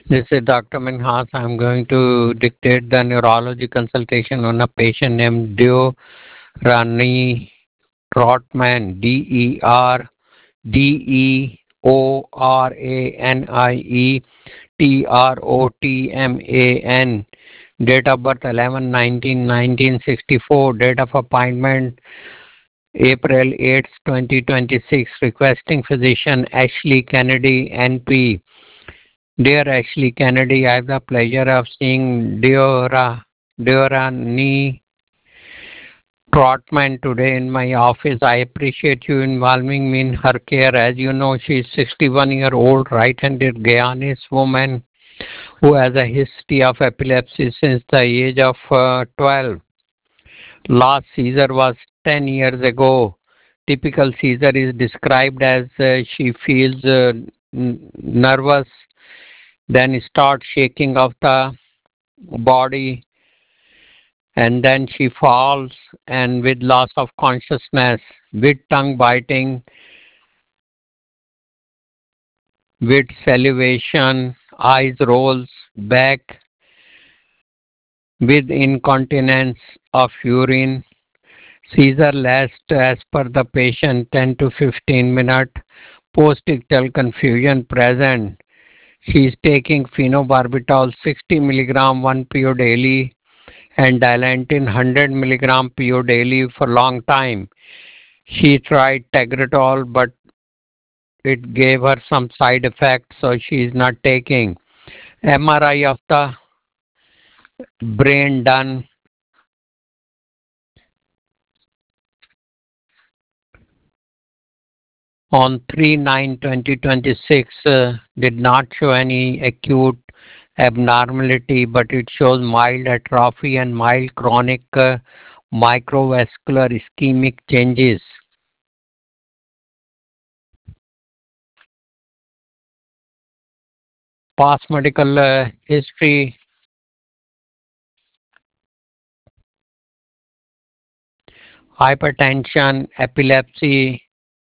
This is Dr. Minhas. I'm going to dictate the neurology consultation on a patient named Deo Rani Trotman, DERDEORANIE Date of birth 11/19/1964. Date of appointment April 8, 2026. Requesting physician Ashley Kennedy, NP. Dear Ashley Kennedy, I have the pleasure of seeing Deorani Trotman today in my office. I appreciate you involving me in her care. As you know, she is 61-year-old right-handed Guyanese woman who has a history of epilepsy since the age of 12. Last seizure was 10 years ago. Typical seizure is described as she feels nervous, then start shaking of the body, and then she falls and with loss of consciousness, with tongue biting, with salivation, eyes rolls back, with incontinence of urine. Seizure lasts as per the patient 10 to 15 minutes. Postictal confusion present. She is taking phenobarbital 60 milligram 1 PO daily and Dilantin 100 milligram PO daily for long time. She tried Tegretol, but it gave her some side effects, so she is not taking. MRI of the brain done on 3/9/2026 did not show any acute abnormality, but it shows mild atrophy and mild chronic microvascular ischemic changes. Past medical history: hypertension, epilepsy.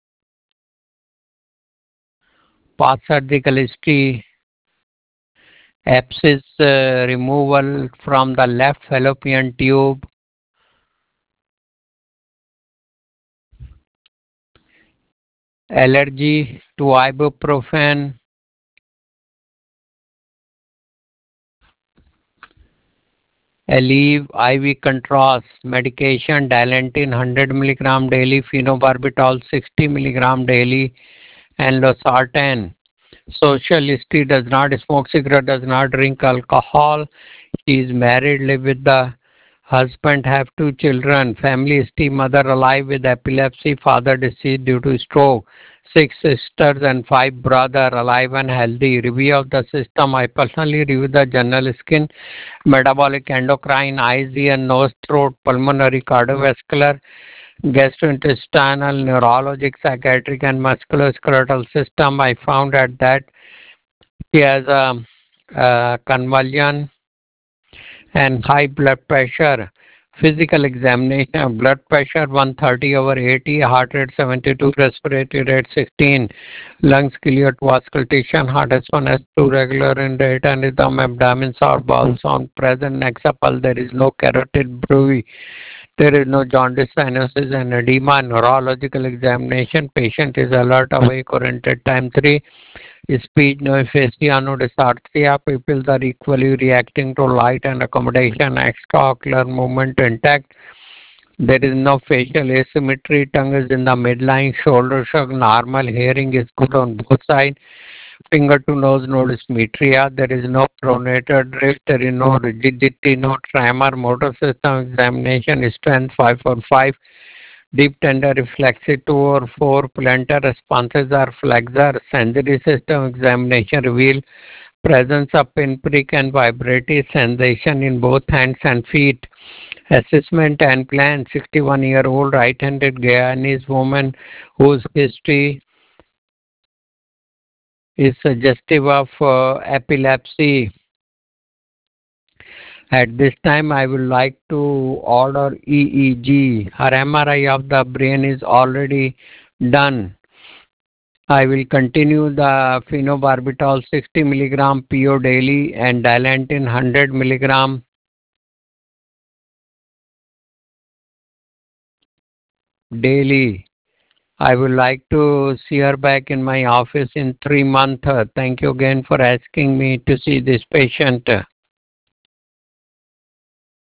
Past surgical history: abscess removal from the left fallopian tube, allergy to ibuprofen, Aleve, IV contrast, medication, Dilantin 100 milligram daily, phenobarbital 60 milligram daily, and losartan. Social history: does not smoke cigarette, does not drink alcohol. She is married, live with the husband, have 2 children. Family history: mother alive with epilepsy, father deceased due to stroke. 6 sisters and 5 brothers, alive and healthy. Review of the system: I personally review the general skin, metabolic, endocrine, eyes, ear, nose, throat, pulmonary, cardiovascular, gastrointestinal, neurologic, psychiatric, and musculoskeletal system. I found out that he has a convulsion and high blood pressure. Physical examination: blood pressure 130/80, heart rate 72, respiratory rate 16, lungs clear to auscultation, heart S1, S2 regular in rate, and rhythm, abdomen sound, bowel sound present, neck supple, there is no carotid bruit, there is no jaundice, cyanosis, and edema. Neurological examination: patient is alert, awake, oriented. Time 3. Speech: no aphasia, no dysarthria. Pupils are equally reacting to light and accommodation. Extraocular movement intact. There is no facial asymmetry. Tongue is in the midline. Shoulder shrug normal. Hearing is good on both sides. Finger to nose, no dysmetria. There is no pronator drift. There is no rigidity, no tremor. Motor system examination: strength 5/5. Deep tender reflexive 2/4. Plantar responses are flexor. Sensory system examination reveal presence of pinprick and vibratory sensation in both hands and feet. Assessment and plan: 61-year-old right-handed Guyanese woman whose history is suggestive of epilepsy. At this time, I would like to order EEG. Her MRI of the brain is already done. I will continue the phenobarbital 60 milligram PO daily and dilantin 100 milligram daily. I would like to see her back in my office in 3 months. Thank you again for asking me to see this patient.